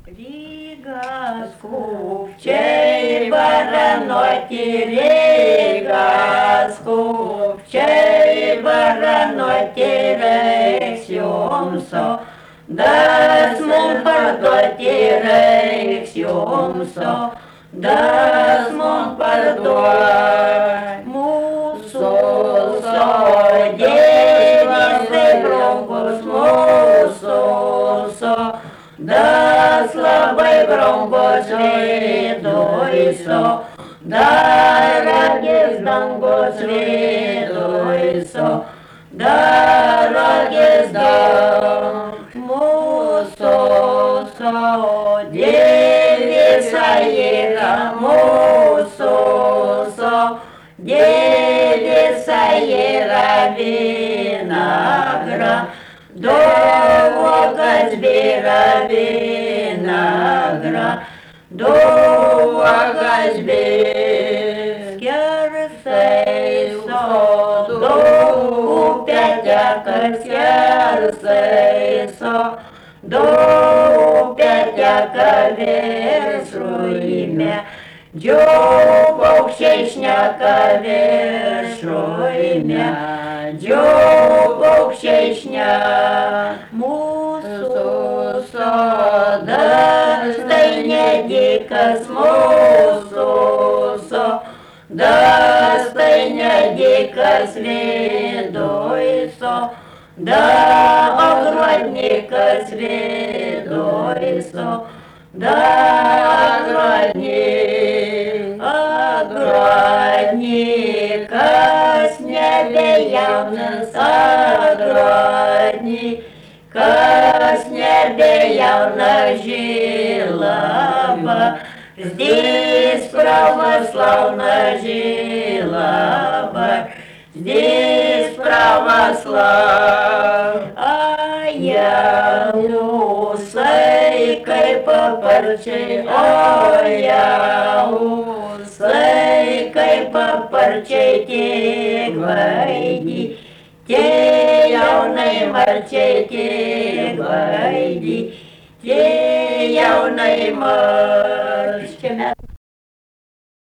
Rygas kupčiai baranoti, Rygas kupčiai baranoti, reiks jumso, das mum parduoti, reiks jumso, das mum parduoti. Mūsų sodėlis tai brangus, mūsų das labai brangus viduiso, dar akis dangus viduiso, dar akis dangus. Mūsų sodėlis yra, mūsų sodėlis yra vinagra, Dovogas bėra vinagra, dovogas bėra. Skersai sodo upė teka, skersai sodo upė teka viršuje. Paukščiai šneka viršuje, paukščiai šneka. Mūsų sodas tai nedikas, mūsų sodas tai nedikas viduiso, agrodnikas viduiso, agrodnikas nebejaunas, agrodnikas nebejaunas žilava, здесь православна žilava, здесь православ. A jausai kaip paparčiai, o jausai kaip paparčiai tik vaidi, tie jaunai marčiai tik vaidi, tie jaunai marčiai.